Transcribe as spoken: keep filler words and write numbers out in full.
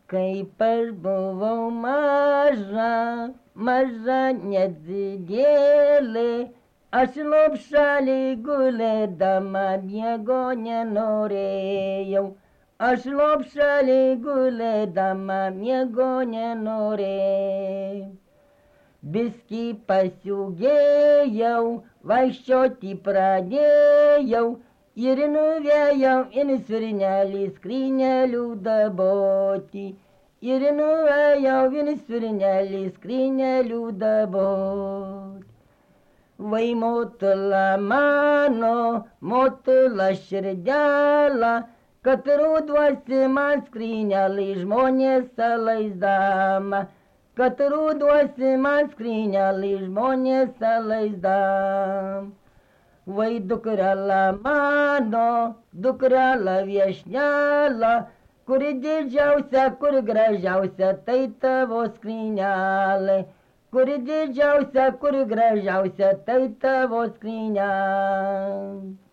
Kaip aš buvau maža, maža nedidėlė, aš lopšelį gulėdama miego nenorėjau. Aš lopšelį gulėdama miego nenorėjau. Biskį pasiūgėjau, vaikščioti pradėjau ir nuvėjau in svirnelį skrynelių daboti. Ir nuvėjau in svirnelį skrynelių daboti. Vai motula mano, motula širdelė, kad ruduosi man skrynelį žmonės laisdama. Kad ruduosi man skrynelį žmonės laisdam. Vai dukrela mano, dukrela viešnelė, kuri didžiausia, kuri gražiausia, tai tavo skrynelė. Kuri didžiausia, kuri gražiausia, tai tavo skrynelė.